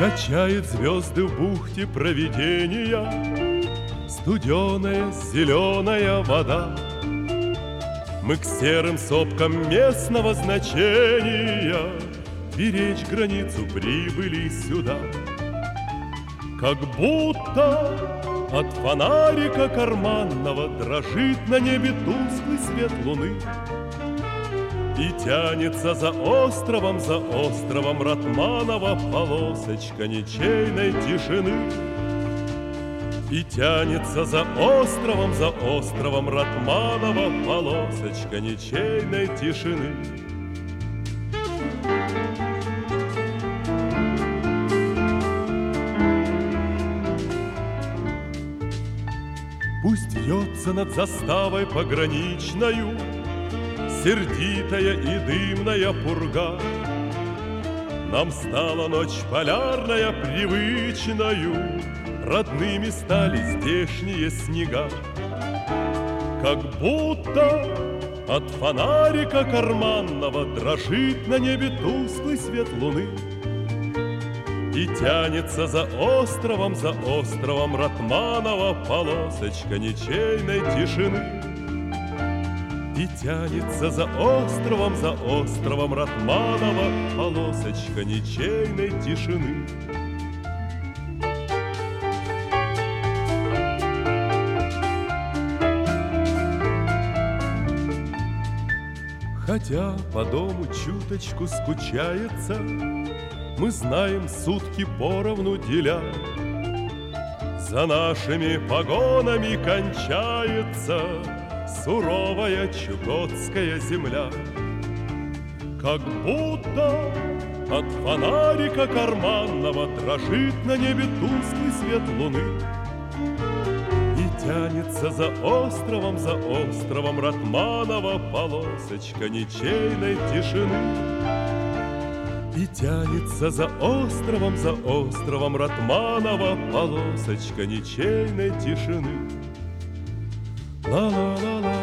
Качает звезды в бухте провидения студеная зеленая вода. Мы к серым сопкам местного значения беречь границу прибыли сюда. Как будто от фонарика карманного дрожит на небе тусклый свет луны. И тянется за островом Ратманова полосочка ничейной тишины. И тянется за островом Ратманова полосочка ничейной тишины. Пусть вьется над заставой пограничною сердитая и дымная пурга. Нам стала ночь полярная привычною, родными стали здешние снега. Как будто от фонарика карманного дрожит на небе тусклый свет луны. И тянется за островом Ратманова полосочка ничейной тишины. И тянется за островом Ратманова полосочка ничейной тишины. Хотя по дому чуточку скучается, мы знаем, сутки поровну деля. За нашими погонами кончается суровая чукотская земля. Как будто от фонарика карманного дрожит на небе тусклый свет луны. И тянется за островом Ратманова полосочка ничейной тишины. И тянется за островом Ратманова полосочка ничейной тишины. Ла-ла-ла-ла.